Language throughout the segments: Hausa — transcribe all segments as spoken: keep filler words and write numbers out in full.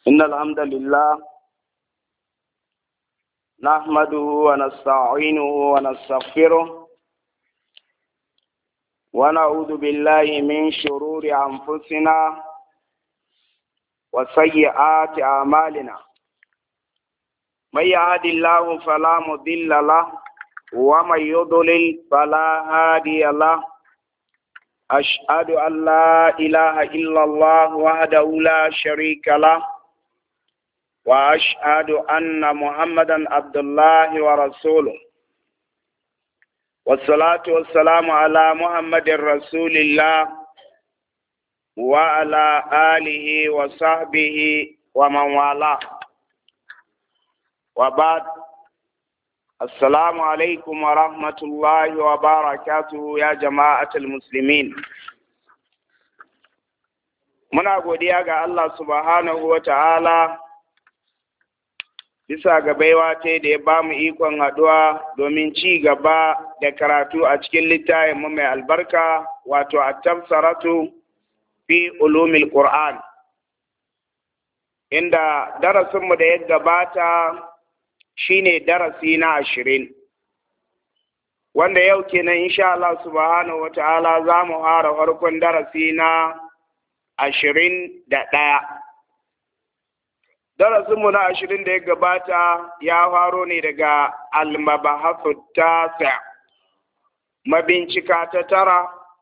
إن الحمد لله نحمده ونستعينه ونستغفره ونعوذ بالله من شرور أنفسنا وسيئات أعمالنا من يهد الله فلا مضل له ومن يضلل فلا هادي له أشهد أن لا إله إلا الله وحده لا شريك له وأشهد أن محمدا عبد الله ورسوله والصلاة والسلام على محمد رسول الله وعلى آله وصحبه ومن والاه وبعد السلام عليكم ورحمة الله وبركاته يا جماعة المسلمين muna godiya ga Allah subhanahu wa ta'ala bisa ga baiwa ta da ya ba mu ikon haɗuwa domin ci gaba da karatu a cikin littafin mu mai albarka wato at-tafsiratu fi ulumil Qur'an inda darasinmu da ya gabata shine darasi na ashirin wanda yau kenan insha Allah subhanahu wa ta'ala za mu fara farkon darasi na ashirin da ɗaya. Darasinmu na ashirin da ya gabata ya faro ne daga al-mabahathu tasi' mabincika ta tara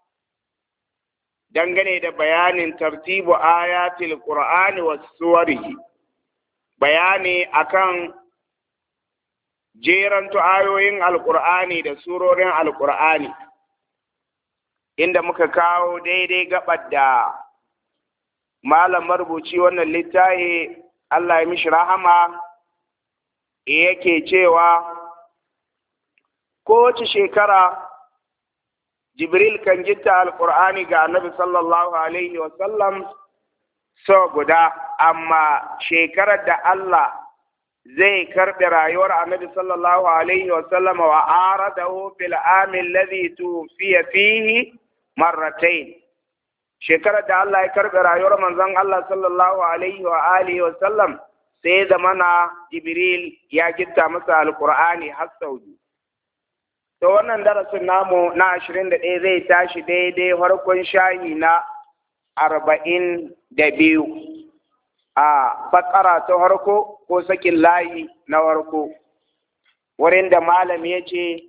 dangane da bayanin tartibu ayatil qur'ani was suwarihi, bayani akan jerantu ayoyin alqur'ani da surorin alqur'ani inda muka kawo daidai gabar da malam marubuci wannan littafi Allah ya mishi rahama yake cewa kowace shekara Jibril kan gitta alqur'ani ga Annabi sallallahu alaihi wa sallam so guda, amma shekarar da Allah zai karɓe rayuwar Annabi sallallahu alaihi wa sallam wa aradahu fil ami alladhi tufiya fihi marratayn, shekarar da Allah ya karɓe rayuwar manzon Allah sallallahu alaihi wa alihi wa sallam sai zamana Jibril ya gitta masa alqur'ani har sau biyu. To wannan darasin namu na ashirin da ɗaya zai tashi daidai farkon shahi na arba'in da biyu a fakara ta farko ko sakin layi na farko wurin da malam ya ce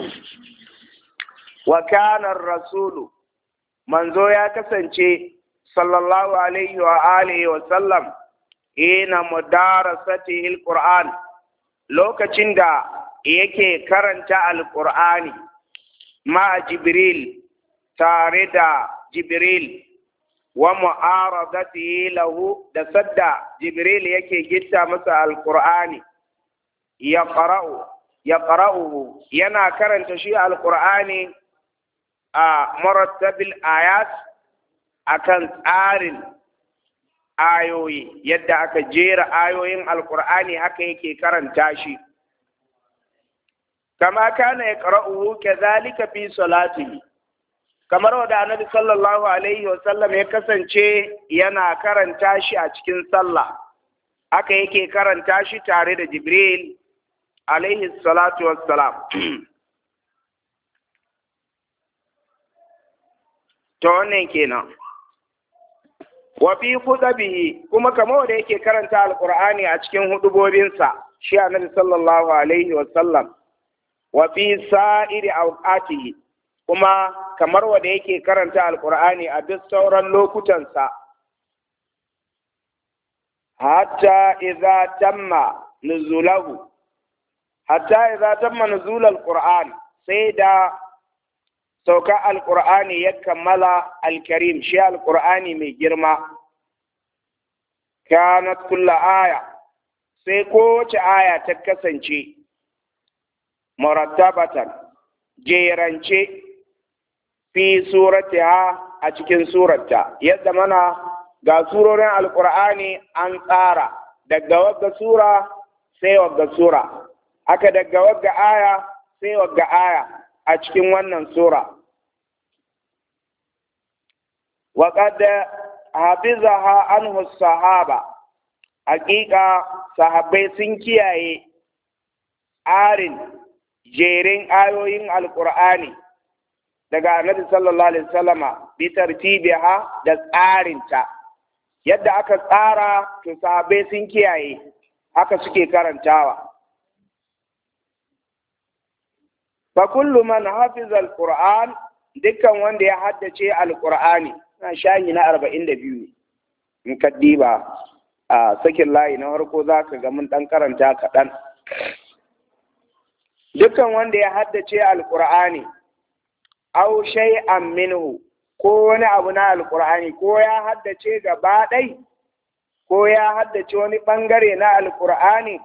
wa kana rasulu manzo ya kasance sallallahu alaihi wa alihi wa sallam ina mudarasati alquran lokacin da yake karanta alqur'ani ma jibril tare da jibril wa mu'aradati lahu da sadda jibril yake gitta masa alqur'ani ya qara'u ya qara'u yana karanta shi alqur'ani a murattabil ayat akan tsarin ayoyi yadda aka jera ayoyin alqur'ani haka yake karanta shi kama kana yaqra'uhu kadhalika fi salatihi, kamar wanda annabi sallallahu alaihi wa sallam ya kasance yana karanta shi a cikin sallah haka yake karanta shi tare da jibril alaihi salatu wassalam. ta wannan kenan wa fi khutabihi, kuma kamar da yake karanta alqur'ani a cikin hudubobinsa shi annabi sallallahu alaihi wa sallam wa fi sa'iri awqatihi, kuma kamar wanda yake karanta alqur'ani a duk sauran lokutansa hatta idza tamma nuzulahu hatta idza tamma nuzul alqur'an, sai da sauka alƙur'ani ya kammala alkarim shi alƙur'ani mai girma kanat kulla aya, sai kowace aya ta kasance murattabatan jerance fi suratiha a cikin surarta, yadda mana ga surorin alƙur'ani an tsara daga wagga sura sai wagga sura, haka daga wagga aya sai wagga aya a cikin wannan sura. Wa qad hafizaha anhu sahaba, hakika sahabbai sun kiyaye arin jerin ayoyin alqur'ani daga annabi sallallahu alaihi wasallama bi tartibiha da tsarinta yadda aka tsara to sahabbai sun kiyaye haka suke karantawa fa kullu man hafiza alquran dukkan wanda ya haddace alqur'ani na shahi na arba'in da biyu in ka diba a sakin layi na farko zaka ga mun dan karanta kaɗan. Dukkan wanda ya haddace alqur'ani aw shay'an minhu ko wani abu na alqur'ani ko ya haddace gaba ɗai ko ya haddace wani bangare na alqur'ani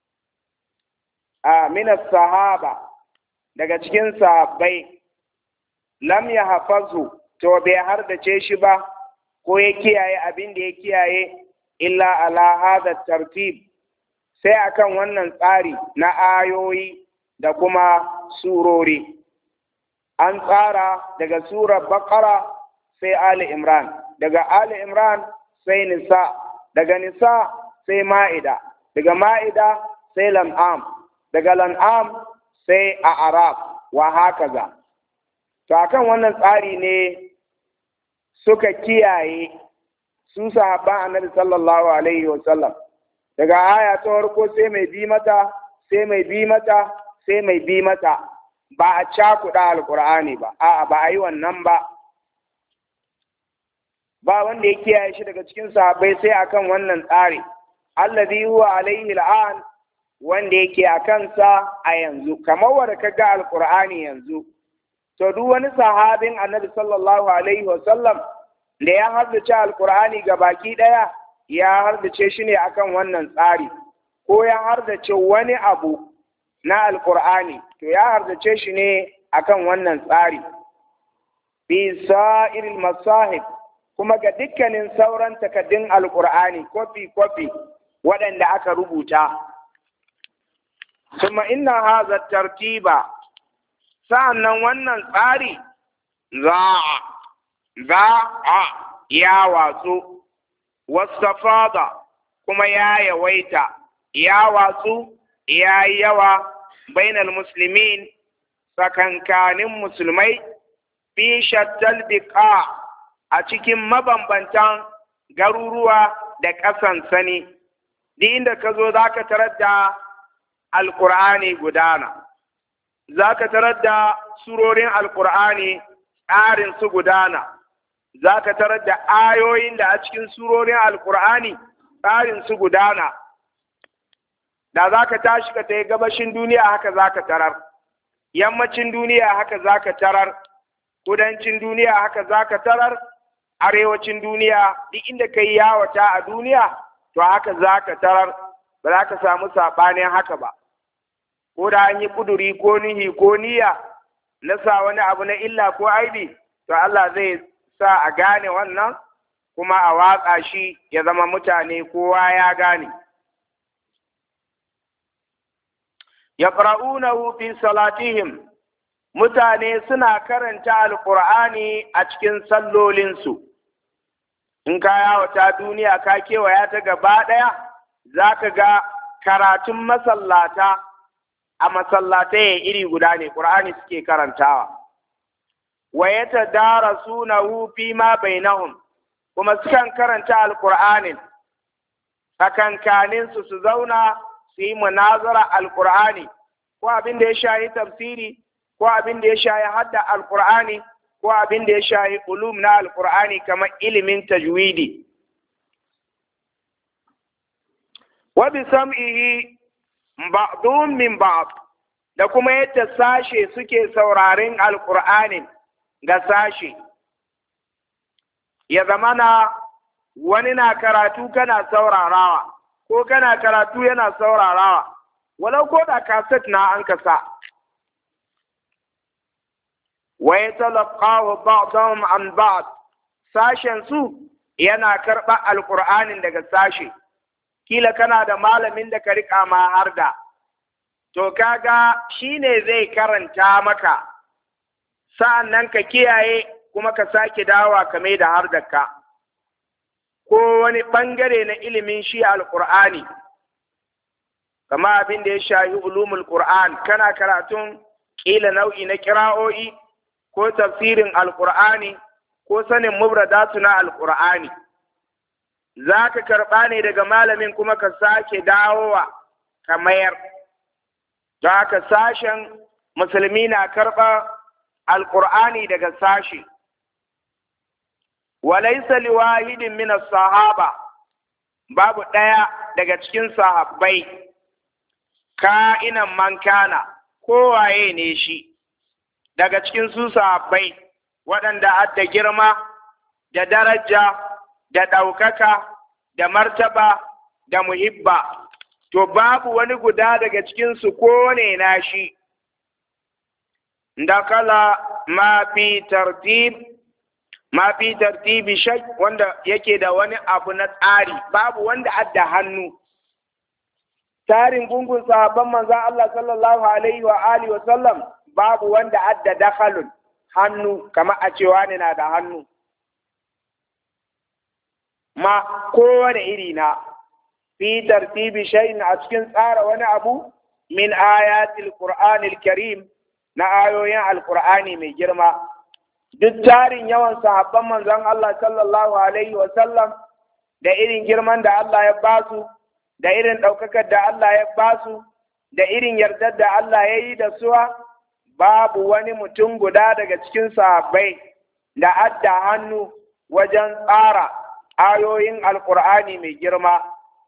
a min sahaba daga cikin sahabbai lam ya hafazu to bai hardace shi ba ko ya kiyaye abin da ya kiyaye illa ala hadha tartib sai akan wannan tsari na ayoyi da kuma surori an tsara daga surar baqara sai ali imran daga ali imran sai nisa daga nisa sai ma'ida daga ma'ida sai lan'am daga lan'am sai a arab wa hakaza to akan wannan tsari ne suka kiyaye su sahabban annabi sallallahu alaihi wa sallam daga aya ta farko sai mai bi mata sai mai bi mata sai mai bi mata ba a cakuɗa alqur'ani ba a'a ba a yi wannan ba ba wanda ya kiyaye shi daga cikin sahabbai sai akan wannan tsari alladhi huwa alaihi al'an wanda yake a kansa a yanzu kamar wanda ka ga alkur'ani yanzu to duk wani sahabin annabi sallallahu alaihi wasallam da ya haddace alkur'ani ga baki daya ya haddace shi ne akan wannan tsari ko ya haddace wani abu na alkur'ani to ya haddace shi ne akan wannan tsari bi sa'iril masahib kuma ga dukkanin sauran takaddun alkur'ani kofi kofi waɗanda aka rubuta ثم إن هذا الترتيب sa'annan wannan tsari za'a za'a ya watsu wasafada kuma ya yawaita ya watsu ya yawa bainal muslimin sakankanin musulmai fi shattal biqa a cikin mabambantan garuruwa da ƙasan sani duk inda ka zo za ka tarar da alƙur'ani gudana za ka tarar da surorin alƙur'ani tsarin su gudana za ka tarar da ayoyin da a cikin surorin alƙur'ani tsarin su gudana da za ka tashi ka tayi gabashin duniya haka za ka tarar yammacin duniya haka za ka tarar kudancin duniya haka za ka tarar arewacin duniya duk inda ka yi yawata a duniya to haka za ka tarar ba za ka samu saɓanin haka ba ko da an yi kuduri ko nihi ko niyya na sa wani abu na illa ko aibi to Allah zai sa a gane wannan kuma a watsa shi ya zama mutane kowa ya gane yaqra'unahu fi salatihim mutane suna karanta alqur'ani a cikin sallolinsu in ka yawata duniya ka kewaya ta gaba ɗaya zaka ga karatun masallata a masallatai iri guda ne qur'ani suke karantawa wa yatadarasunahu fi ma bainahum kuma sukan karanta alqur'anin tsakankanin su su zauna su yi munazara alqur'ani ko abin da ya shayi tafsiri ko abin da ya shayi hadda alqur'ani ko abin da ya shayi ulum na alqur'ani kamar ilimin tajwidi wa bi sam'ihi ba'dun min ba'd da kuma yadda sashe suke sauraren alqur'anin ga sashe ya zamana wani na karatu kana saurarawa ko kana karatu yana saurarawa walau ko da kaset na an kasa wa yatalaqahu ba'dhum an ba'd sashen su yana karɓa alqur'anin daga sashe kila kana da malamin da ka rika ma har da to kaga shine zai karanta maka sa'annan ka kiyaye kuma ka sake dawa ka mai da har da ka ko wani ɓangare na ilimin shi alƙur'ani, kama abin da ya shahi ulumul Qur'an, kana karatun ƙila nau'i na ƙira'o'i ko tafsirin alƙur'ani ko sanin mubradatu na alƙur'ani, za ka karɓa ne daga malamin kuma ka sake dawowa ka mayar. Don haka sashen musulmi na karɓa alƙur'ani daga sashi. Walaisa liwahidin min sahaba, babu ɗaya daga cikin sahabbai, ka'inan man kana, kowaye ne shi, daga cikin su sahabbai waɗanda adda girma da daraja da ɗaukaka da martaba da muhibba, to babu wani guda daga cikinsu ko ne na shi, da kala ma fi tartib ma fi tartibi shay, wanda yake da wani abu na tsari, babu wanda adda hannu. Tarin gungun sahabban manzon Allah sallallahu alaihi wa alihi wa sallam, babu wanda adda dakhalun hannu, kamar a cewa ne na da hannu. Ma kowane iri na fi tartibi shay'in, a cikin tsara wani abu min ayatil qur'anil karim, na ayoyin alqur'ani mai girma. Duk tarin yawan sahabban manzon Allah sallallahu alaihi wa sallam, da irin girman da Allah ya basu, da irin ɗaukakar da Allah ya basu, da irin yardar da Allah ya yi da suwa, babu wani mutum guda daga cikin sahabbai da adda hannu wajen tsara ayoyin alkur'ani mai girma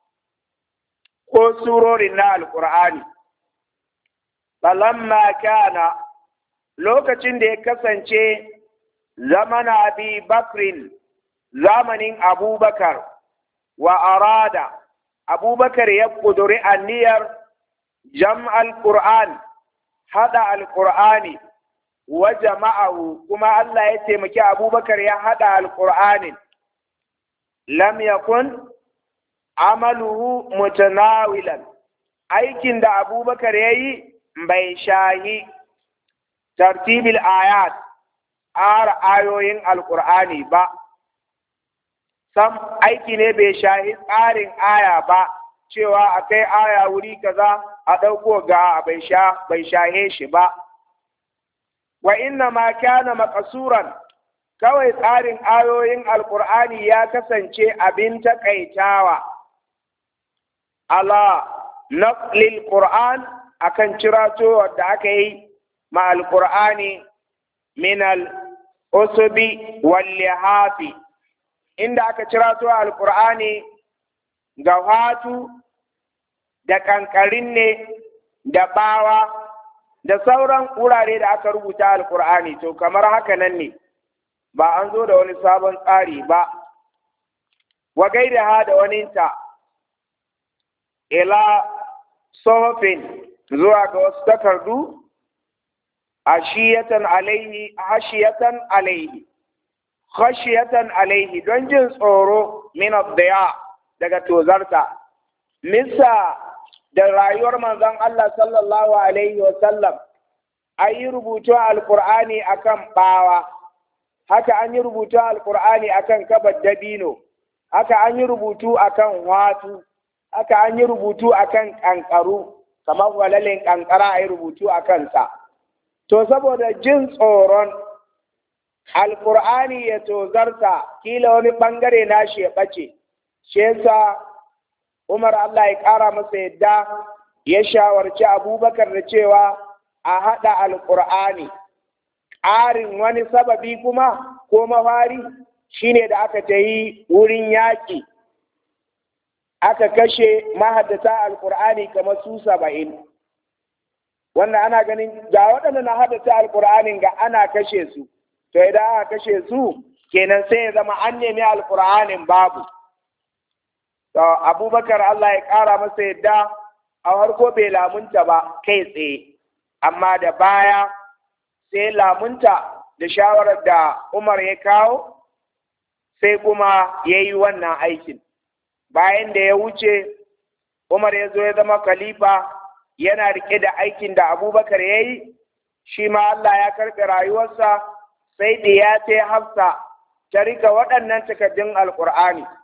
ko surorin na alkur'ani. Falamma kana, lokacin da ya kasance zamana abi bakrin, zamanin abubakar, wa arada, abubakar ya ƙuduri aniyar jam'al qur'an, haɗa alƙur'ani, wa jama'ahu, kuma Allah ya taimaki abubakar ya haɗa alƙur'anin. Lam yakun amaluhu mutanawilan, aikin da abubakar ya yi bai shahi tartibil ayat, ara ayoyin alƙur'ani ba, sam aiki ne bai shahi tsarin aya ba, cewa a kai aya wuri kaza a ɗauko ga bai sha bai shahe shi ba. Wa inna ma kana maqsuran, kawai tsarin ayoyin alqur'ani ya kasance abin takaitawa ala naqlil qur'an, akan cirato da aka yi ma alqur'ani min al usbi wal lihafi, inda aka cirato alqur'ani ga hatu da ƙanƙarin ne da bawa da sauran wurare da aka rubuta alkur'ani, to kamar haka nan ne, ba an zo da wani sabon tsari ba. Wa gaidaha da waninta, ila sohofin, zuwa ga wasu takardu, ashiyatan alaihi hashiyatan alaihi khashiyatan alaihi, don jin tsoro min ad-diya, daga tozarta. Misa da rayuwar manzon Allah sallallahu alaihi wa sallam, an yi rubutu alkur'ani akan bawa, haka an yi rubutu alkur'ani akan kabar dabino, haka an yi rubutu akan watu, haka an yi rubutu akan kankaru, kamar walalin kankara a yi rubutu a kansa. To saboda jin tsoron alkur'ani ya tozarta, kila wani bangare na shi ya ɓace, shi yasa Umar Allah ya ƙara masa yadda ya shawarci Abubakar da cewa a haɗa alƙur'ani. Ƙarin wani sababi kuma ko mafari shine da aka ta yi wurin yaƙi, aka kashe mahaddata alƙur'ani kamar su saba'in. Wanda ana ganin ga waɗanda na haddata alƙur'anin ga ana kashe su, to idan aka kashe su kenan sai ya zama an nemi alƙur'anin babu. To Abubakar Allah ya ƙara masa yadda a harko bai lamunta ba kai tsaye, amma da baya sai lamunta da shawarar da Umar ya kawo, sai kuma ya yi wannan aikin. Bayan da ya wuce, Umar ya zo ya zama khalifa, yana rike da aikin da Abubakar ya yi, shi ma Allah ya karɓe rayuwarsa, sai da ya ce Hafsa ta rika waɗannan takardun Alƙur'ani.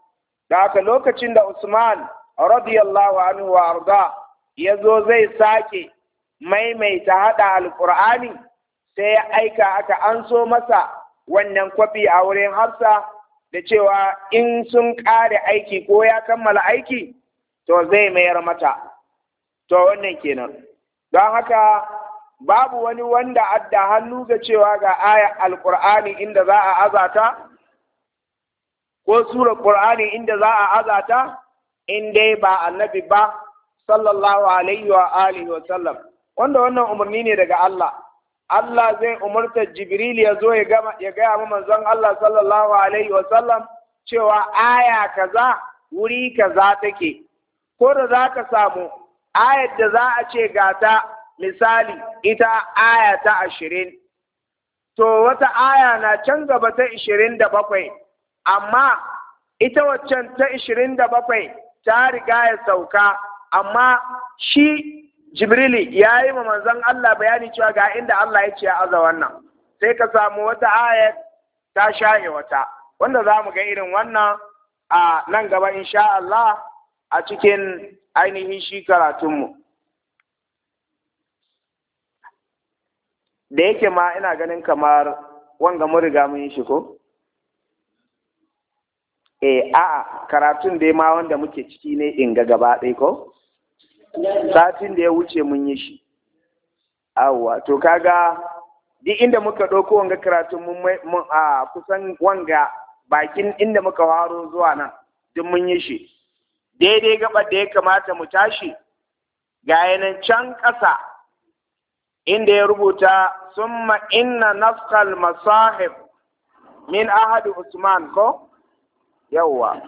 da haka lokacin da Usman radiyallahu anhu wa arda ya zo zai sake maimaita hada alqur'ani sai ya aika aka anso masa wannan kwafi a wurin Hafsa da cewa in sun kare aiki ko ya kammala aiki to zai mayar mata to wannan kenan don haka babu wani wanda adda hannu ga cewa ga aya alqur'ani inda za a azata ko sura qur'ani inda za a azata in dai ba annabi ba sallallahu alaihi wa alihi wa sallam wanda wannan umarni ne daga Allah Allah zai umarta Jibril ya zo ya gama ya gaya ma manzon Allah sallallahu alaihi wa sallam cewa aya kaza wuri kaza take ko da za ka samu ayar da za a ce gata misali ita aya ta ashirin to wata aya na can gaba ta ishirin da bakwai amma ita waccan ta ishirin da bakwai ta riga ya sauka amma shi Jibrili ya yi ma manzon Allah bayani cewa ga inda Allah ya ce ya aza wannan sai ka samu wata ayat ta shaye wata wanda za mu ga irin wannan a nan gaba insha Allah a cikin ainihin shi karatunmu da yake ma ina ganin kamar wanga mun riga mun yi shi ko eh a'a karatun dai ma wanda muke ciki ne in ga gaba ɗaya ko satin da ya wuce mun yi shi awwa to kaga duk inda muka ɗauko wanga karatun mun a kusan wanga bakin inda muka faro zuwa nan duk mun yi shi daidai gaba da ya kamata mu tashi ga yanan can ƙasa inda ya rubuta summa inna nafkal masahib min ahadi usman ko yawwa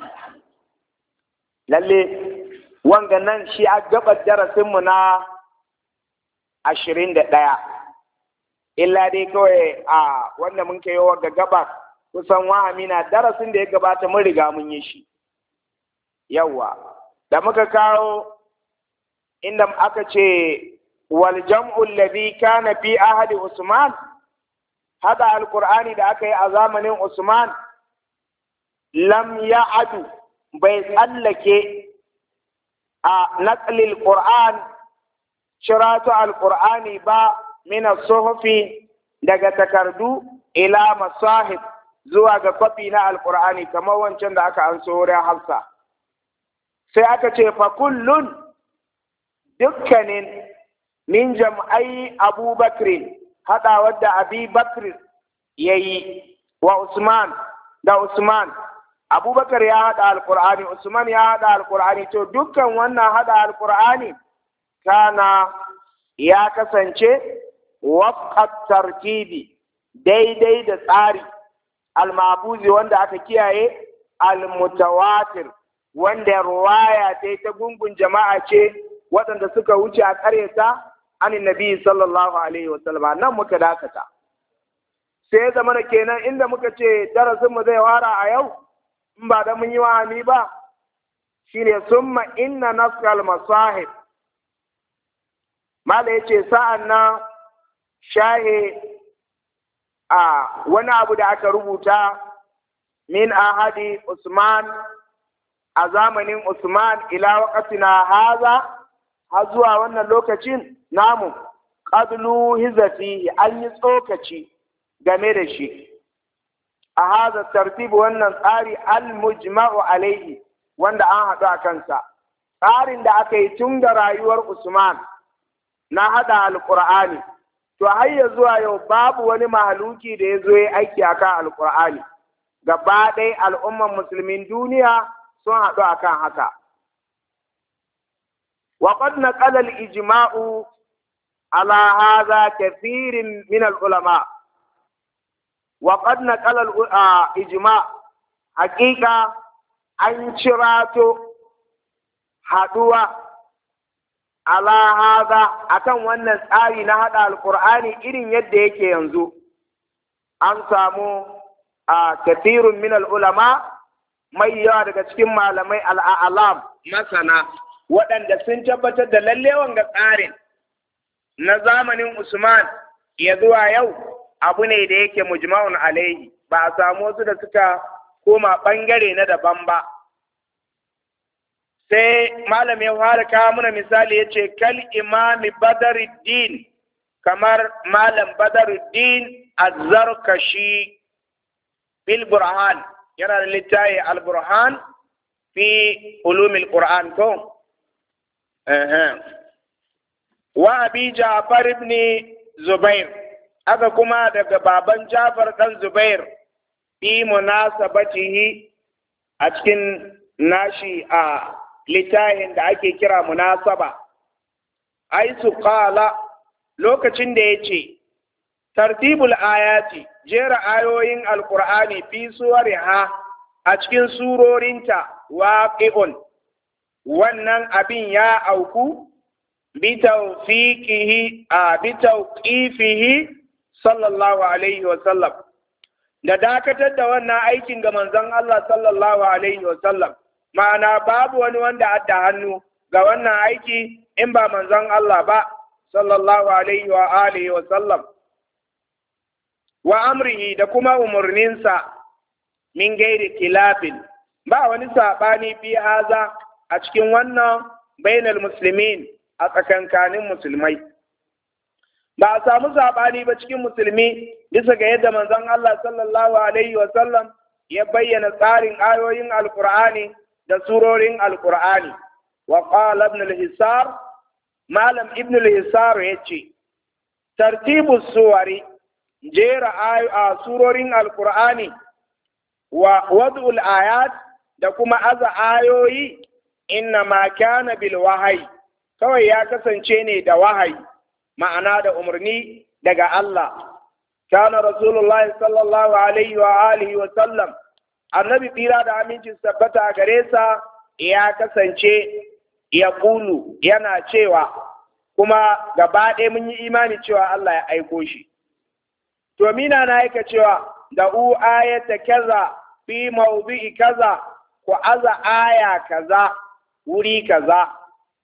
lalle wanga nan shi a gabar darasinmu na ashirin da ɗaya illa dai kawai a wanda mun kai wa gabar kusan wahami na darasin da ya gabata mun riga mun yi shi yawwa da muka kawo inda aka ce wal jam'u alladhi kana fi ahadi usman hada alqur'ani da aka yi a zamanin usman lam ya'adu bai tsallake a naqlil qur'an shiratu alqur'ani ba min as-suhufi daga takardu ila masahib zuwa ga kwafi na alqur'ani kamar wancan da aka anso wurin Hafsa sai aka ce fa kullun dukkanin min jam'ai abubakar hada wadda abi bakr yayi wa usman da usman abubakar ya hada alqur'ani usman ya hada alqur'ani to dukkan wannan hada alqur'ani kana ya kasance wafqat tartibi daidai da tsari al-mabuzi wanda aka kiyaye al-mutawatir wanda ruwaya ta ta gungun jama'a ce waɗanda suka wuce a ƙaryata an nabi sallallahu alaihi wasallam nan muka dakata sai zama da kenan inda muka ce darasin mu zai wara a yau in ba da mun yi wahami ba shine summa inna nasral masahib mala yace sa'an nan shahe a wani abu da aka rubuta min ahadi usman a zamanin usman ila waqtina haza har zuwa wannan lokacin namu qadlu hizati an yi tsokaci game da shi a haza tartibu wannan tsari al-mujma'u alaihi wanda an haɗu a kansa tsarin da aka yi tun da rayuwar Usman na hada alqur'ani to har ya zuwa yau babu wani mahaluki da ya zo ya aiki akan alqur'ani gaba ɗaya al'umman musulmin duniya sun haɗu akan haka wa qad naqala al-ijma'u ala hadha kathirin min al-ulama وقد نقل الإجماع حقيقة an cirato haɗuwa ala haza akan wannan tsari na haɗa alƙur'ani irin yadda yake yanzu an samu a kathirun min ulama mai yawa daga cikin malamai al'alam masana waɗanda sun tabbatar da lalle wanga tsarin na zamanin Usman ya zuwa yau abu ne da yake mujma'un alaihi ba a samu wasu da suka koma ɓangare na daban ba sai malam ya fara kawo mana misali ya ce kal imami badaruddin kamar malam badaruddin az-zarkashi bil burhan yana da littafi al burhan fi ulumil qur'an ko eh wa abi ja'far ibn zubair aka kuma daga baban ja'far dan zubair fi munasabatihi a cikin nashi a littafin da ake kira munasaba ai su qala lokacin da yace tartibul ayati jera ayoyin alqur'ani fi suwariha a cikin surorinta waqi'un wannan abin ya auku bi tawfiqihi a bi tawqifihi sallallahu alaihi wa sallam da dakatar da wannan aikin ga manzon Allah sallallahu alaihi wa sallam ma'ana babu wani wanda adda hannu ga wannan aiki in ba manzon Allah ba sallallahu alaihi wa alihi wa sallam wa amrihi da kuma umurninsa min gairi kilafin ba wani saɓani fi haza a cikin wannan bainal muslimin a tsakankanin musulmai ba a samu saɓani ba cikin musulmi bisa ga yadda manzon Allah sallallahu alaihi wa sallam ya bayyana tsarin ayoyin alqur'ani da surorin alqur'ani wa qala ibn al-hisar malam ibn al-hisar yace tartibu suwari jera a surorin alqur'ani wa wad'ul ayat da kuma aza ayoyi inna ma kana bil wahayi kawai ya kasance ne da wahayi ma'ana da umarni daga Allah kana rasulullahi sallallahu alaihi wa alihi wa sallam annabi tsira da amincin tabbata gare sa ya kasance ya kulu yana cewa kuma gaba ɗaya mun yi imani cewa Allah ya aiko shi to mina na aika cewa da u ayata kaza fi mawdi'i kaza ku aza aya kaza wuri kaza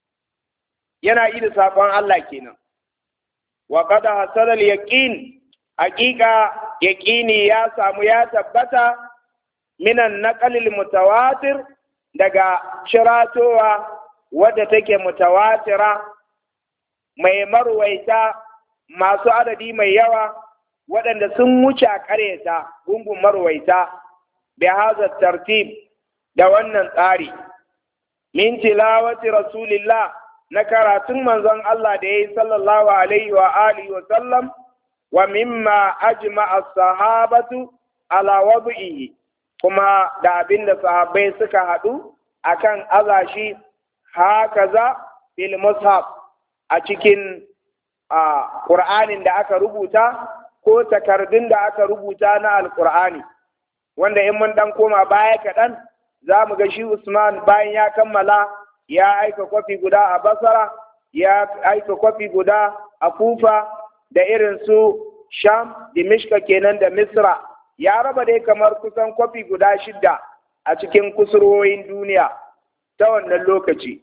yana yi da sakon Allah kenan wa qad hasala al-yaqin haqiqa yaqini ya samu ya tabbata minan naqalil mutawatir daga shiratowa wadda take mutawatira mai marwaita masu adadi mai yawa waɗanda sun wuce a ƙareta gungun marwaita bi hadha tartib da wannan tsari min tilawati rasulillah na karatun manzon Allah da yayi sallallahu alaihi wa alihi wa sallam wa mimma ajma'a as-sahabatu ala wad'ihi kuma da abinda sahabbai suka haɗu akan azashi hakaza fil mushaf a cikin Qur'anin da aka rubuta ko takardun da aka rubuta na alqur'ani wanda in mun dan koma baya kaɗan za mu ga shi Usman bayan ya kammala ya aika kwafi guda a Basra ya aika kwafi guda a Kufa da irin su Sham Dimishka kenan da Misra ya raba dai kamar kusan kwafi guda shidda a cikin kusurwoyin duniya ta wannan lokaci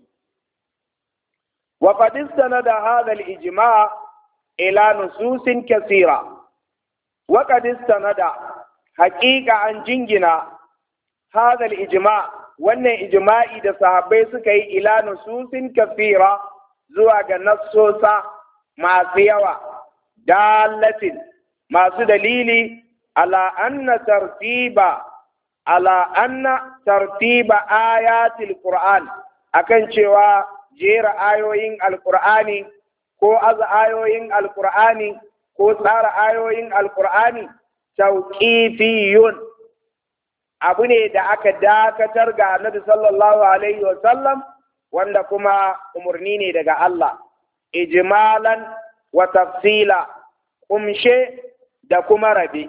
wa qad istanada hadha al-ijma' ila nususin kaseera wa qad istanada haqiqa an jingina hadha al-ijma' wannan ijma'i da sahabbai suka yi ila nususin kaseera zuwa ga nassosa masu yawa dalatin masu dalili ala anna tartiba ala anna tartiba ayatil qur'an akan cewa jera ayoyin alqur'ani ko aza ayoyin alqur'ani ko tsara ayoyin alqur'ani tauqifiyun abu ne da aka dakatar ga annabi sallallahu alaihi wa sallam wanda kuma umarni ne daga Allah ijmalan wa tafsila kumshe da kuma rabe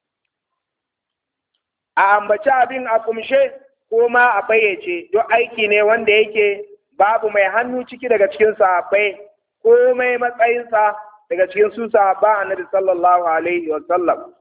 a ambaci abin a kumshe ko ma a bayyace duk aiki ne wanda yake babu mai hannu ciki daga cikin sahabbai ko mai matsayinsa daga cikin su sahabba annabi sallallahu alaihi wa sallam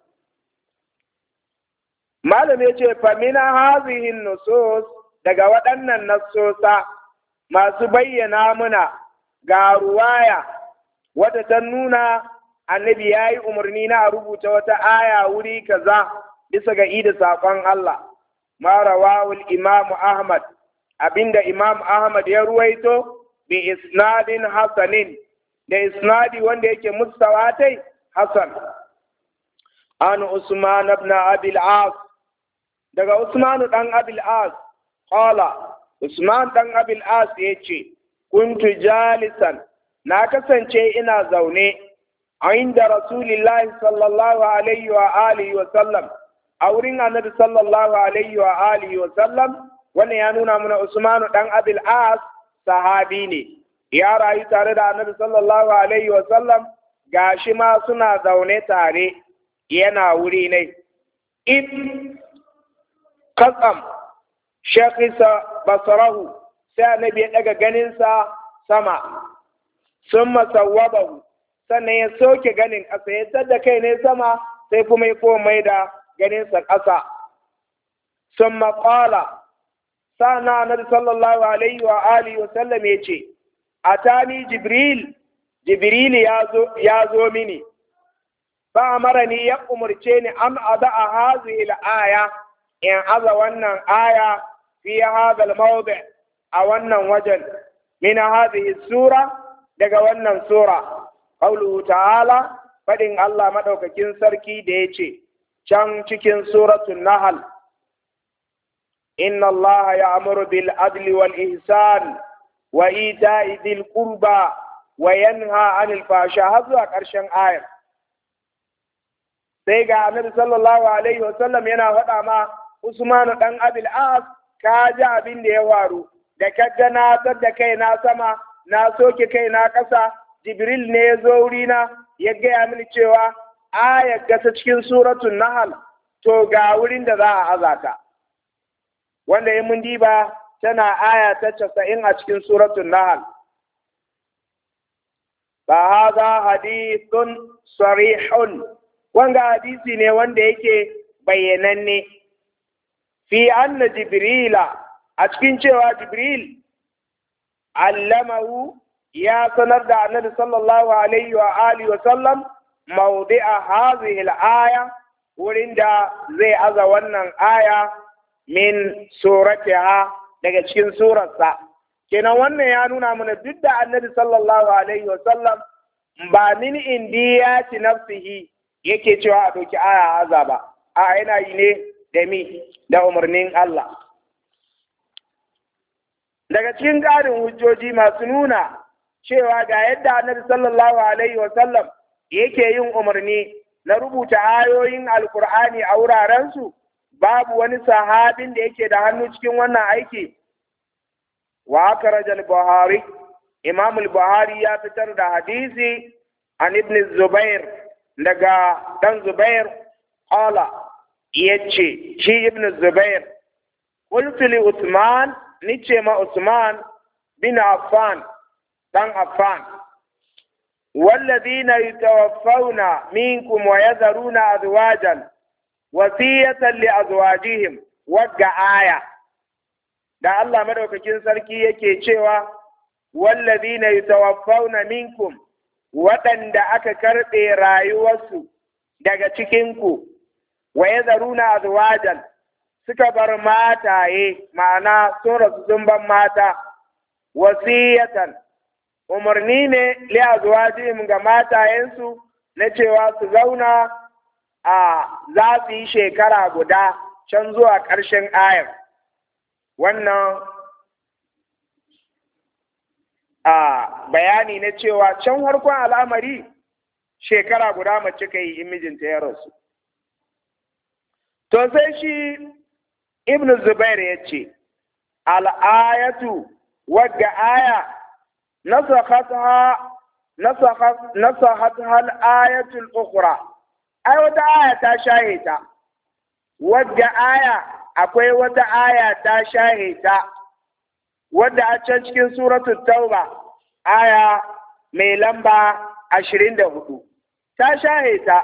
malam yace fa mina hazihi nusus daga waɗannan nassosa masu bayyana muna ga ruwaya wadda ta nuna annabi ya yi umarni na rubuta wata aya wuri kaza bisa ga ida saƙon Allah ma rawawul imamu Ahmad abinda Imam Ahmad ya ruwaito bi isnadin hasanin da isnadi wanda yake mustawatai hasan an Usman ibn Abi al-As daga Usman dan Abi al-As qala Usman dan Abi al-As yace kuntu jalisan na kasance ina zaune a inda Rasulullahi sallallahu alaihi wa alihi wa sallam a wurin Annabi sallallahu alaihi wa alihi wa sallam wannan ya nuna mana Usman dan Abi al-As sahabi ne ya rayu tare da Annabi sallallahu alaihi wa sallam gashi ma suna zaune tare yana wuri ne in kasam shakisa basarahu sai Annabi ya daga ganinsa sama sun masawwabahu sannan ya soke ganin ƙasa ya tada kai ne sama sai kuma ya komai da ganinsa ƙasa sun maƙala sana na sallallahu alaihi wa alihi wa sallam ya ce atani jibril jibril ya zo mini ba amarani ya umarce ni an ada a hazihi aya in aza wannan aya fi hadha al-mawdi a wannan wajen min hadhihi sura daga wannan sura qauluhu ta'ala fadin Allah madaukakin sarki da yace can cikin suratul nahl inna Allah ya'muru bil adli wal ihsan wa ita'i dhil qurba wa yanha 'anil fahsha har zuwa ƙarshen ayar sai ga Annabi sallallahu alaihi wa sallam yana faɗa ma Usman dan Abil As ka ji abin da ya waru da kaga na da kai na sama na soke kai na ƙasa Jibril ne ya zo wurina ya gaya mini cewa ayar gasa cikin suratul Nahl to ga wurin da za a azata wanda ya mun diba tana aya ta casa'in a cikin suratul Nahl fa hadha hadithun sarihun wanga hadisi ne wanda yake bayyananne fi anna jibrila a cikin cewa Jibril allamahu ya sanar da annabi sallallahu alaihi wa alihi wa sallam mawdi'a hadhihi al-aya wurin da zai aza wannan aya min suratiha daga cikin surarsa kenan wannan ya nuna mana duk da annabi sallallahu alaihi wa sallam ba min indiyati nafsihi yake cewa a doki aya aza ba a yana yi ne da mi da umarnin Allah daga cikin ƙarin hujjoji masu nuna cewa ga yadda annabi sallallahu alaihi wa sallam yake yin umarni na rubuta ayoyin alkur'ani a wurarensu babu wani sahabin da yake da hannu cikin wannan aiki wa akhraj al-buhari imam al-buhari ya fitar da hadisi an ibn zubair daga dan zubair qala yace shi ibn zubair qultu li usman nice ma usman bin affan dan affan والذين يتوفون منكم ويذرون أزواجا وصية لأزواجهم وقع آية da Allah madaukakin sarki yake cewa wallazina yatawaffawna minkum waɗanda aka karɓe rayuwarsu daga cikinku wa yadharuna azwajan suka bar mataye ma'ana sun rasu sun ban mata wasiyatan umarni ne li azwajihim ga matayensu na cewa su zauna a za su yi shekara guda can zuwa ƙarshen ayar wannan a bayani na cewa can harkon al'amari shekara guda mace ka yi in mijinta ya rasu to sai shi ibn zubair ya ce al'ayatu wadda aya nasakhatha nasakhatha al-ayatul ukhra ai wata aya ta shahe ta wadda aya akwai wata aya ta shahe ta wadda a can cikin suratul tauba aya mai lamba ashirin da hudu ta shahe ta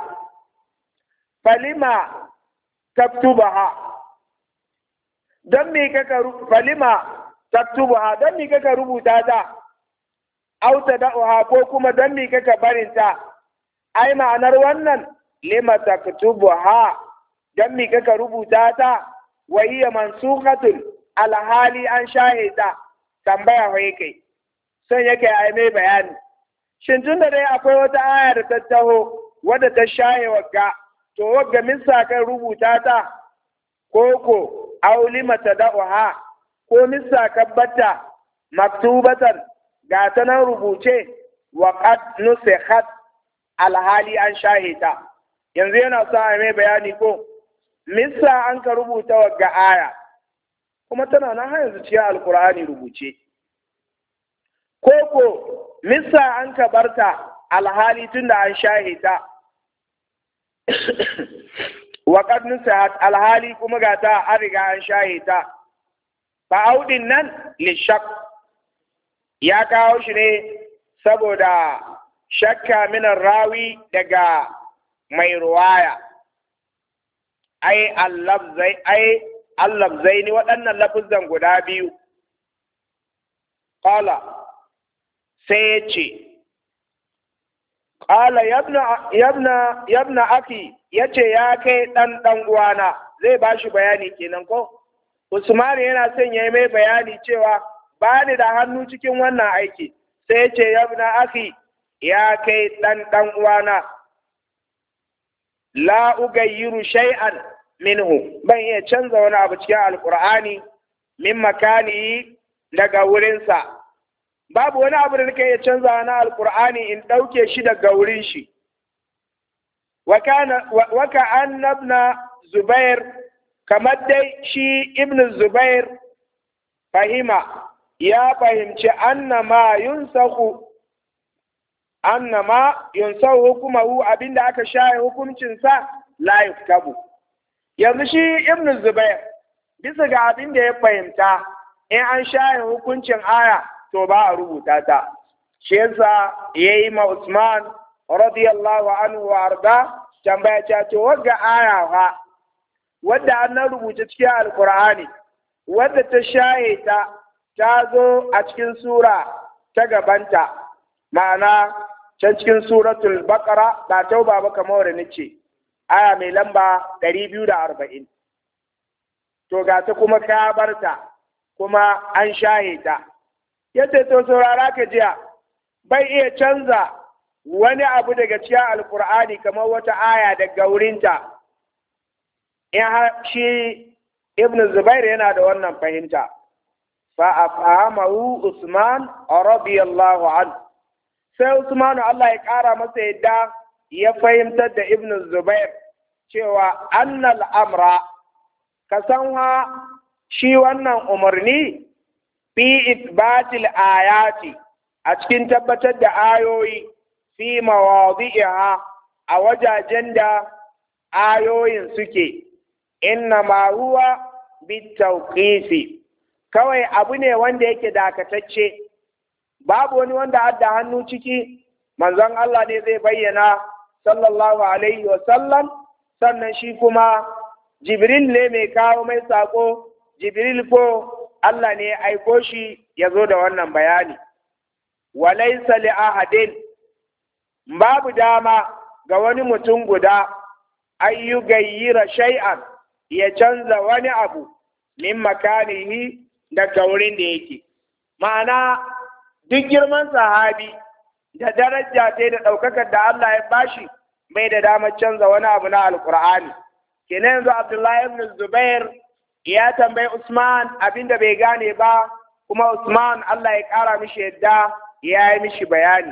falima taktubaha don me kaka falima taktubaha don me kaka rubuta ta au tada'uha ko kuma don me kaka barinta ai ma'anar wannan lima taktubuha don me kaka rubuta ta wa hiya mansukhatun alhali an shahida tambaya wa yake son yake ai mai bayani shin tun da dai akwai wata aya da ta taho wadda ta shaye wagga to wagga misa kan rubuta ta ko ko auli mata da'uha ko misa kabbata maktubatan ga ta nan rubuce wa qad nusikhat alhali an shahida yanzu yana sa ai mai bayani ko misa an ka rubuta wagga aya kuma tana nan har yanzu cikin alkur'ani rubuce ko ko misa an ka barta alhali tunda an shahita wa qad nusihat alhali kuma ga ta an riga an shahita ba audin nan lishak ya kawo shi ne saboda shakka minan rawi daga mai ruwaya ai allafzai ai allafzai ni waɗannan lafuzan guda biyu qala sai ya ce qala yabna yabna yabna aki yace ya kai dan dan uwana zai bashi bayani kenan ko Usman yana son yayi mai bayani cewa ba ni da hannu cikin wannan aiki sai ya ce yabna aki ya kai dan dan uwana la ugayyiru shay'an minhu ban iya canza wani abu cikin alqur'ani min makani daga wurinsa babu wani abu da nake iya canza na alqur'ani in dauke shi daga wurin shi wa kana wa ka annabna zubair kamar dai shi ibn zubair fahima ya fahimci annama yunsaku annama yunsau hukumahu abinda aka shaye hukuncinsa la yuktabu yanzu shi ibn zubair bisa ga abinda ya fahimta in an shaye hukuncin aya to ba a rubuta ta shi yasa yayi ma Usman radiyallahu anhu wa arda tambaya ta to wagga aya fa wadda an rubuta cikin alqur'ani wadda ta shaye ta ta zo a cikin sura ta gabanta ma'ana can cikin suratul baqara ba tauba ba kamar da nace aya mai lamba ɗari biyu da arba'in to ga ta kuma ka barta kuma an shahe ta yace to saurara ka jiya bai iya canza wani abu daga cikin alkur'ani kamar wata aya daga wurinta in har shi ibn zubair yana da wannan fahimta fa afhamahu usman radiyallahu anhu sai usman Allah ya kara masa yadda ya fahimtar da ibn zubair cewa annal amra ka san shi wannan umarni fi isbatil ayati a cikin tabbatar da ayoyi fi mawadi'iha a wajajen da ayoyin suke inna ma huwa bitawqifi kawai abu ne wanda yake dakatacce babu wani wanda adda hannu ciki manzon Allah ne zai bayyana sallallahu alaihi wa sallam sannan shi kuma jibril ne mai kawo mai sako jibril ko Allah ne ya aiko shi ya zo da wannan bayani walaysa li ahadin babu dama ga wani mutum guda ayyu gayyira shay'an ya canza wani abu min makanihi daga wurin da yake ma'ana duk girman sahabi da daraja ta da ɗaukakar da Allah ya bashi bai da damar canza wani abu na alkur'ani kenan yanzu Abdullahi ibn Zubair ya tambayi Usman abinda bai gane ba kuma Usman Allah ya ƙara mishi yadda ya yi mishi bayani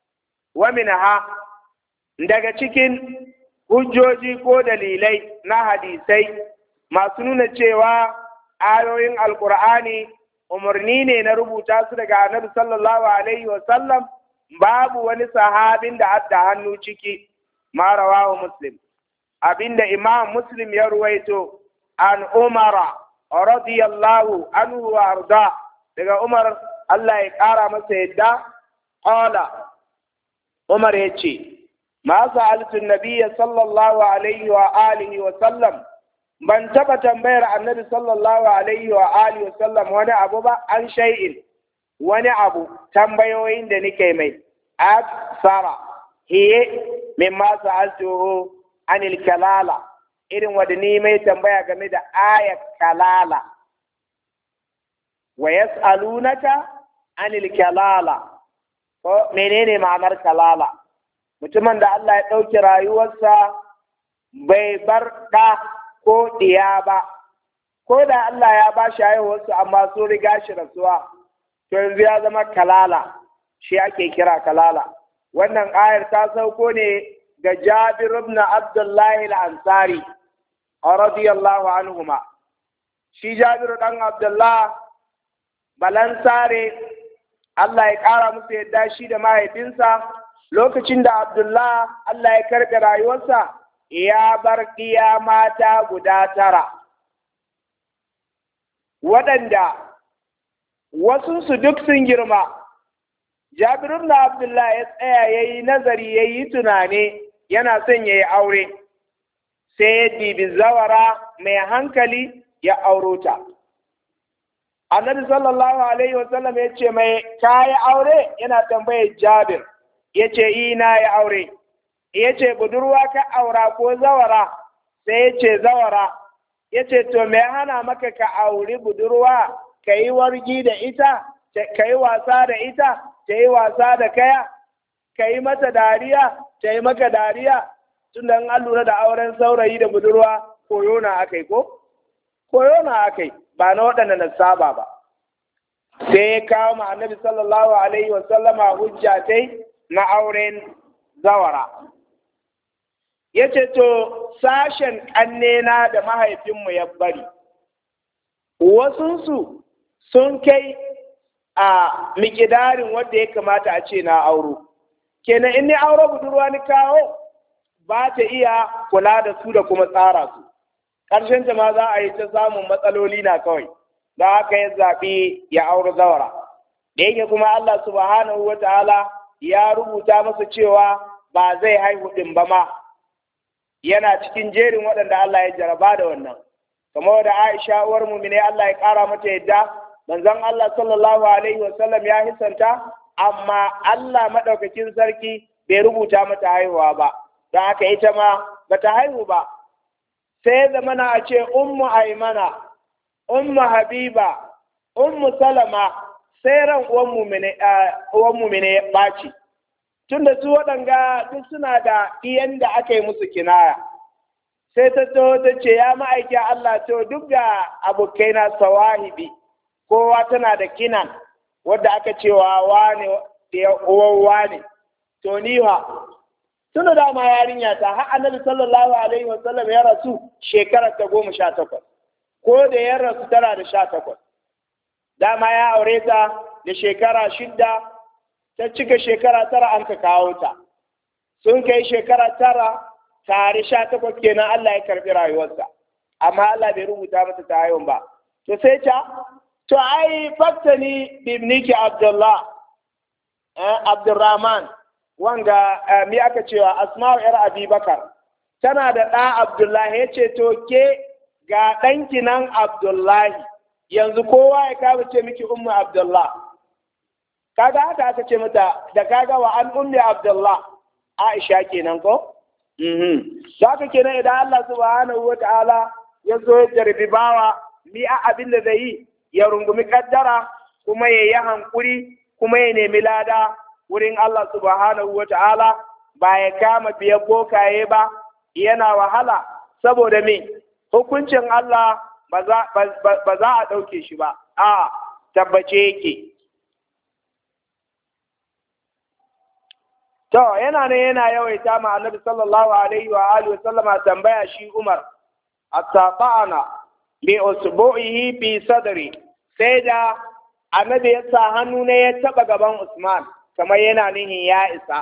wa minha daga cikin hujjoji ko dalilai na hadisai masu nuna cewa ayoyin alkur'ani umarni ne na rubuta su daga annabi sallallahu alaihi wa sallam babu wani sahabin da adda hannu ciki ma rawahu muslim abinda imam muslim ya ruwaito an umara radiyallahu anhu wa arda daga umar Allah ya kara masa yadda qala umar yace ma sa'altu nabiyya sallallahu alaihi wa alihi wa sallam ban taba tambayar annabi sallallahu alaihi wa alihi wa sallam wani abu ba an shay'in wani abu tambayoyin da nake mai aksara hiye mimma sa'altuhu anil kalala irin wanda ni mai tambaya game da ayat kalala wa yas'alunaka anil kalala ko menene ma'anar kalala mutumin da Allah ya ɗauki rayuwarsa bai bar ɗa ko ɗiya ba ko da Allah ya ba shi haihuwarsu amma sun riga shi rasuwa to yanzu ya zama kalala shi ake kira kalala wannan ayar ta sauko ne ga Jabir ibn Abdullahi al-Ansari radiyallahu anhuma shi Jabir dan Abdullah balansare Allah ya ƙara musu yadda shi da mahaifinsa lokacin da Abdullah Allah ya karɓe rayuwarsa ya bar ɗiya mata guda tara waɗanda wasunsu duk sun girma Jabir ibn Abdullah ya tsaya ya yi nazari ya yi tunani yana son ya yi aure sai ya dibi zawara mai hankali ya auro ta. Annabi sallallahu alaihi wasallam ya ce mai ka yi aure yana tambayar Jabir ya ce ina ya aure ya ce budurwa ka aura ko zawara sai ya ce zawara ya ce to me hana maka ka auri budurwa ka yi wargi da ita ka yi wasa da ita ta yi wasa da kaya ka yi mata dariya ta yi maka dariya tunda an lura da auren saurayi da budurwa koyo na akai ko koyo na akai ba na waɗanda na saba ba sai ya kawo ma annabi sallallahu alaihi wa sallama hujja tai na auren zawara ya ce to sashen ƙannena da mahaifinmu ya bari wasunsu sun kai a mikidarin wanda ya kamata a ce na auro kenan in ni auro budurwa ni kawo ba ta iya kula da su da kuma tsara su ƙarshen ta ma za a yi ta samun matsaloli na kawai da haka ya zaɓi ya auri zawara da yake kuma Allah subhanahu wa ta'ala ya rubuta masa cewa ba zai haihu ɗin ba ma yana cikin jerin waɗanda Allah ya jaraba da wannan kamar da Aisha uwar mu'mine Allah ya ƙara mata yadda manzon Allah sallallahu alaihi wa sallam ya hisanta amma Allah madaukakin sarki bai rubuta mata haihuwa ba don haka ita ma bata haihu ba sai zamana a ce ummu aimana ummu habiba ummu salama sai ran uwan mumine uwan mumine ya ɓaci tunda su waɗanga duk suna da iyan da aka yi musu kinaya sai ta to ta ce ya ma'aiki Allah to duk da abokaina sawahibi kowa tana da kinan wadda aka cewa wane da uwan wane to ni ha tunda dama yarinya ta har annabi sallallahu alaihi wa sallam ya rasu shekarar ta goma sha takwas ko da ya rasu tana da sha takwas dama ya aure ta da shekara shidda ta cika shekara tara an ka kawo ta sun kai shekara tara tare sha takwas kenan Allah ya karbi rayuwarsa amma Allah bai rubuta mata ta haihuwa ba to sai ta to ai faktani bibniki Abdullah eh Abdurrahman wanga mi aka cewa Asma'u yar Abubakar tana da ɗa Abdullahi yace to ke ga ɗanki nan Abdullahi yanzu kowa ya kawo ce miki ummu Abdullah kaga haka aka ce mata da kaga wa an ummi Abdullah Aisha kenan ko mhm haka kenan idan Allah subhanahu wataala ya zo ya jarbi bawa mi a abin da zai yi ya rungumi kaddara kuma ya yi hankuri kuma ya nemi lada wurin Allah subhanahu wa ta'ala ba ya kama biyan bokaye ba yana wahala saboda me hukuncin Allah ba za a ɗauke shi ba a tabbace yake to yana ne yana yawaita ma annabi sallallahu alaihi wa alihi wa sallama tambaya shi Umar at-tabana bi usbu'ihi fi sadri sai da annabi ya sa hannu ne ya taba gaban Usman kamar yana nihin ya isa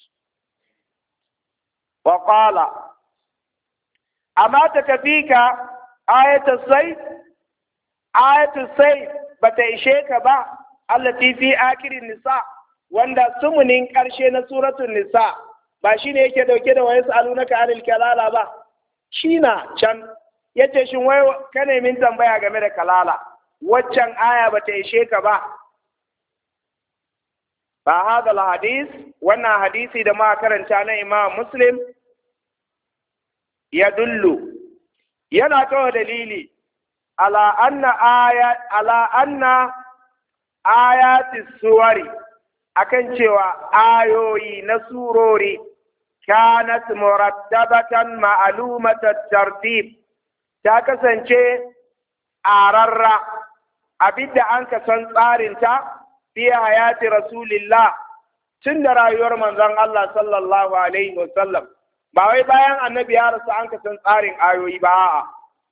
wa qala amma ta kafika ayatu sai ayatu sai bata ishe ka ba allati fi akirin nisa wanda sumunin karshe na suratul nisa ba shine yake dauke da wayasu alunaka anil kalala ba shina can yace shin wai ka min tambaya game da kalala waccan aya bata ishe ka ba fa hadha hadis wannan hadisi da muka karanta na Imam Muslim ya dullu yana kawo dalili ala anna aya ala anna ayati suwari akan cewa ayoyi na surori kanat murattabatan ma'lumatat tartib ta kasance ararra abinda an ka san tsarinta fi hayati rasulillah tun da rayuwar manzon Allah sallallahu alaihi wasallam ba wai bayan annabi ya rasu an ka san tsarin ayoyi ba a'a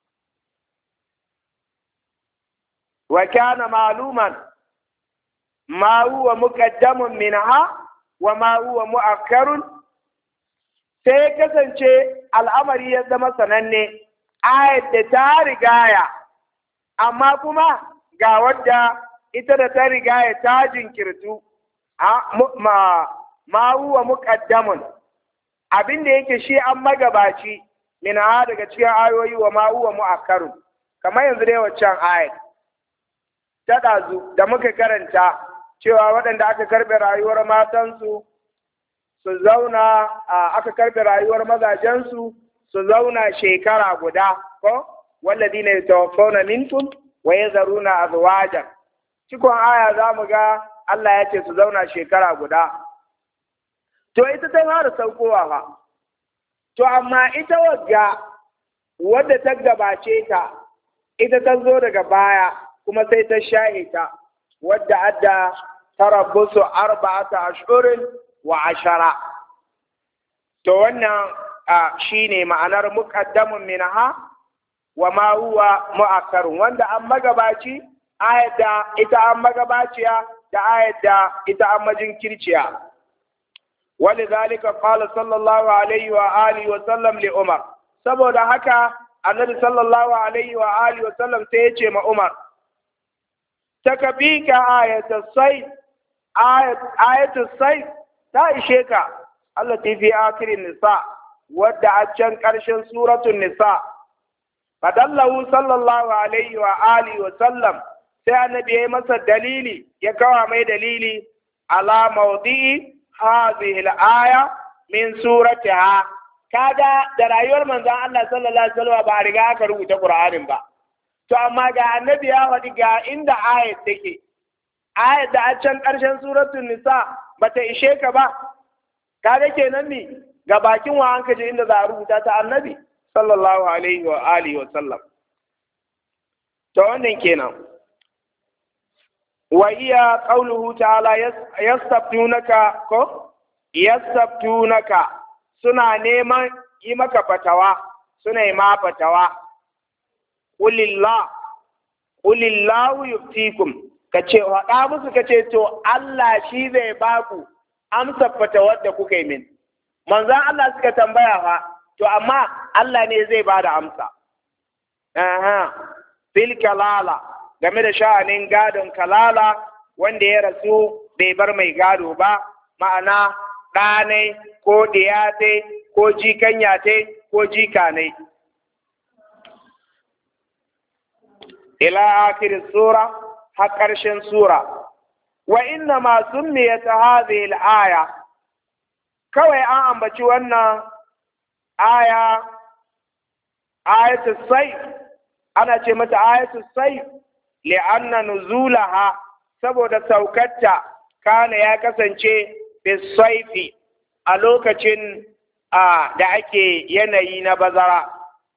wa kana ma'luman ma huwa muqaddamun minha wa ma huwa mu'akkarun sai kasance al'amari ya zama sananne ayat da ta rigaya amma kuma ga wadda ita da ta rigaya ta jinkirtu ma ma huwa muqaddamun abin da yake shi an magabaci minha daga cikin ayoyi wa ma huwa mu'akkarun kamar yanzu dai waccan ayat ta ɗazu da muka karanta cewa waɗanda aka karɓe rayuwar matansu su zauna aka karɓe rayuwar mazajensu su zauna shekara guda ko walladina yatawaffawna minkum wa yazaruna azwajan cikon aya za mu ga Allah ya ce su zauna shekara guda to ita ta fara saukowa fa to amma ita wagga wadda ta gabace ta ita ta zo daga baya kuma sai ta shahita wadda adda tarabbusu arba'ata ashhurin wa ashara to wannan shine ma'anar muqaddamun minha wa ma huwa mu'akkarun wanda an magabaci ayat da ita an magabaciya da ayat da ita an majinkirciya ولذلك قال صلى الله عليه وآله وسلم لعمر saboda haka annabi sallallahu alaihi wa alihi wa sallam sai ya ce ma Umar takabika ayatul sayf ayat ayatul sayf ta ishe ka Allah ta fi akirin nisa wadda a can ƙarshen suratul nisa fadallahu sallallahu alaihi wa alihi wa sallam sai annabi ya yi masa dalili ya kawa mai dalili ala mawdi'i hadhihi al-aya min suratiha kaga da rayuwar manzon Allah sallallahu alaihi wasallam ba riga aka rubuta Qur'anin ba to amma ga annabi ya faɗi ga inda ayat take ayat da a can ƙarshen suratul nisa bata ishe ka ba kaga kenan ni ga bakin wa an kaje inda za a rubuta ta annabi sallallahu alaihi wa alihi wa sallam to wannan kenan wa iya qauluhu ta'ala yastabtunaka ko yastabtunaka suna neman yi maka fatawa suna yi ma fatawa qulillah qulillahu yuftikum kace wada musu kace to Allah shi zai baku amsa fatawar da kuka yi min manzon Allah suka tambaya fa to amma Allah ne zai bada amsa aha fil kalala game da sha'anin gadon kalala wanda ya rasu bai bar mai gado ba ma'ana ɗanai ko ɗiyatai ko jikanyatai ko jikanai ila akirin sura har ƙarshen sura wa inna ma summiyat hadhihi al-aya kawai an ambaci wannan aya ayatul sayf ana ce mata ayatul sayf li'anna nuzulaha saboda saukarta kana ya kasance bisaifi a lokacin a da ake yanayi na bazara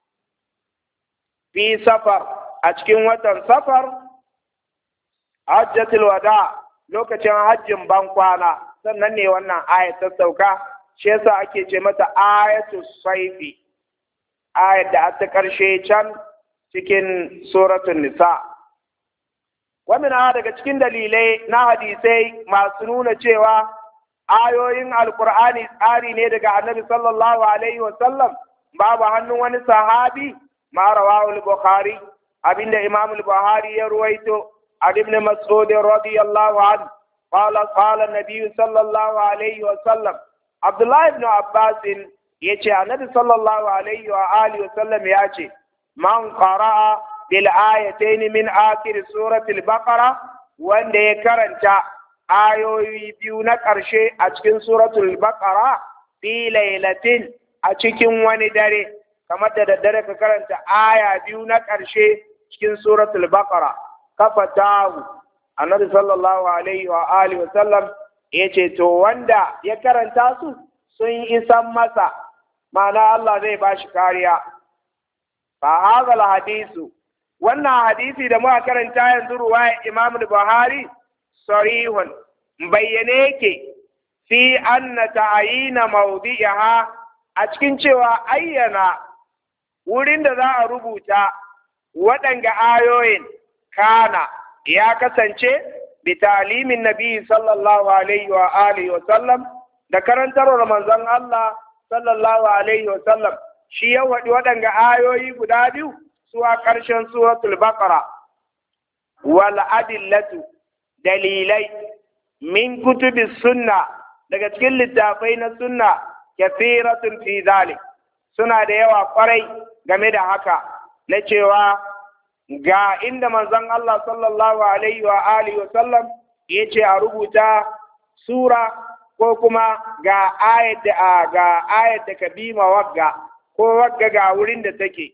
fi safar a cikin watan safar hajjatul wada lokacin hajjin bankwana sannan ne wannan ayat ta sauka shi yasa ake ce mata ayatul saifi ayat da ta karshe can cikin suratul nisa wannan daga cikin dalilai na hadisai masu nuna cewa ayoyin alkur'ani tsari ne daga annabi sallallahu alaihi wasallam babu hannun wani sahabi ma rawahu al-bukhari abinda imam al-bukhari ya ruwaito an ibn mas'ud radiyallahu anhu qala qala an-nabiy sallallahu alaihi wasallam abdullah ibn abbas yace annabi sallallahu alaihi wa alihi wasallam yace man qara'a bil ayatayn min akhir surati al-baqara wanda ya karanta ayoyi biyu na ƙarshe a cikin suratul baqara fi lailatin a cikin wani dare kamar da daddare ka karanta aya biyu na ƙarshe cikin suratul baqara kafatahu annabi sallallahu alaihi wa alihi wa sallam yace to wanda ya karanta su sun isan masa ma'ana Allah zai bashi kariya fa hadha hadisu wannan hadisi da muka karanta yanzu ruwaya Imam Buhari sarihun bayyane yake fi anna ta'ayina mawdi'aha a cikin cewa ayyana wurin da za a rubuta waɗanga ayoyin kana ya kasance bi talimin nabi sallallahu alaihi wa alihi wa sallam da karantarwar manzon Allah sallallahu alaihi wa sallam shi ya waɗi waɗanga ayoyi guda biyu suwa ƙarshen suratul baqara wal adillatu dalilai min kutubi sunna daga cikin littafai na sunna kathiratun fi zalik suna da yawa kwarai game da haka na cewa ga inda manzon Allah sallallahu alaihi wa alihi wa sallam yace a rubuta sura ko kuma ga ayat da ga ayat da kabima wagga ko wagga ga wurin da take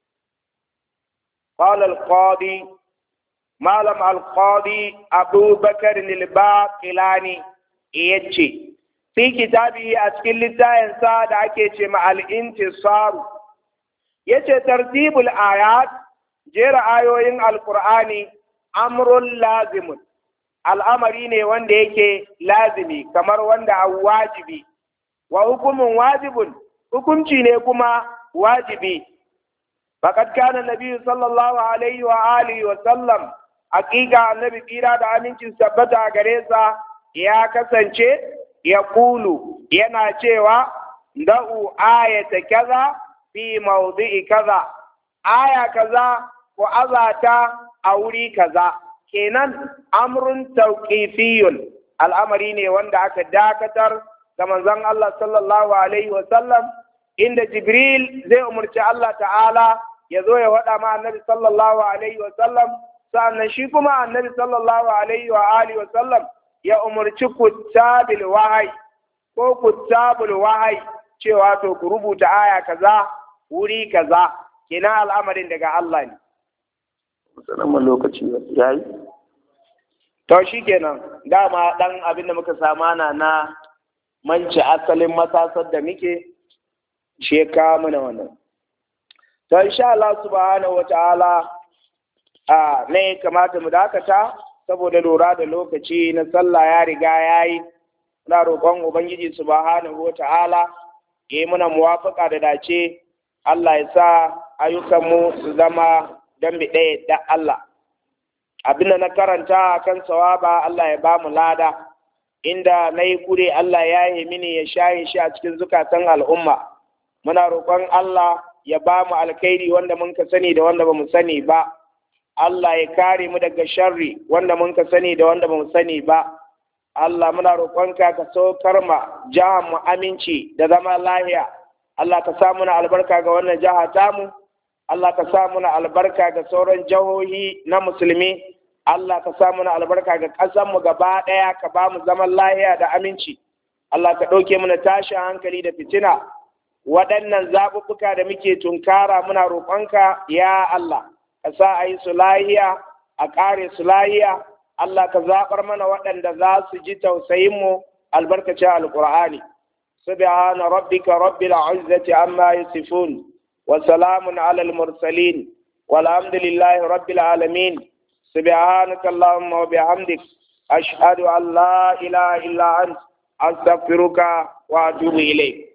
قال القاضي malam alqadi abubakar al-baqilani yace fi kitabi a cikin littafinsa da ake ce ma al-intisar yace tartibul ayat jera ayoyin alqur'ani amrun lazimun al'amari ne wanda yake lazimi kamar wanda a wajibi wa hukumun wajibun hukunci ne kuma wajibi faqad kana nabi sallallahu alaihi wa alihi wa sallam hakika annabi kira da amincin sabbata gare sa ya kasance ya kulu yana cewa da'u ayata kaza fi mawdi'i kaza aya kaza ko azata a wuri kaza kenan amrun tawqifiyun al'amari ne wanda aka dakatar ga manzon Allah sallallahu alaihi wa sallam inda Jibril zai umarci Allah ta'ala ya zo ya wada ma annabi sallallahu alaihi wa sallam sannan shi kuma annabi sallallahu alaihi wa alihi wa sallam ya umarci kuttabil wahai ko kuttabul wahai cewa to ku rubuta aya kaza wuri kaza kenan al'amarin daga Allah ne musamman lokaci yayi to shikenan dama dan abin da muka sama na na manci asalin matasar da muke sheka mana wannan to insha Allah subhanahu wataala a ne kamata mu dakata saboda lura da lokaci na sallah ya riga yayi muna roƙon ubangiji subhanahu wataala ya yi muna muwafaka da dace Allah ya sa ayyukanmu su zama don bi ɗaya da Allah abinda na karanta kan sawaba Allah ya ba mu lada inda na yi kure Allah ya yi mini ya shaye shi a cikin zukatan al'umma muna roƙon Allah ya ba mu alkhairi wanda mun ka sani da wanda ba mu sani ba Allah ya kare mu daga sharri wanda mun ka sani da wanda ba mu sani ba Allah muna roƙonka ka saukar ma jihar mu aminci da zama lahiya Allah ka sa muna albarka ga wannan jiha tamu Allah ka sa muna albarka ga sauran jihohi na musulmi Allah ka sa muna albarka ga ƙasar mu gaba ɗaya ka ba mu zaman lahiya da aminci Allah ka ɗauke muna tashin hankali da fitina waɗannan zaɓuɓɓuka da muke tunkara muna roƙonka ya Allah ka sa a yi su lahiya a ƙare su lahiya Allah ka zaɓar mana waɗanda za su ji tausayinmu albarkacin alƙur'ani subhana rabbika rabbil izzati amma yasifun wa salamun alal mursalin walhamdulillahi rabbil alamin subhanaka allahumma wa bihamdik ashhadu an la ilaha illa ant astaghfiruka wa atubu ilayk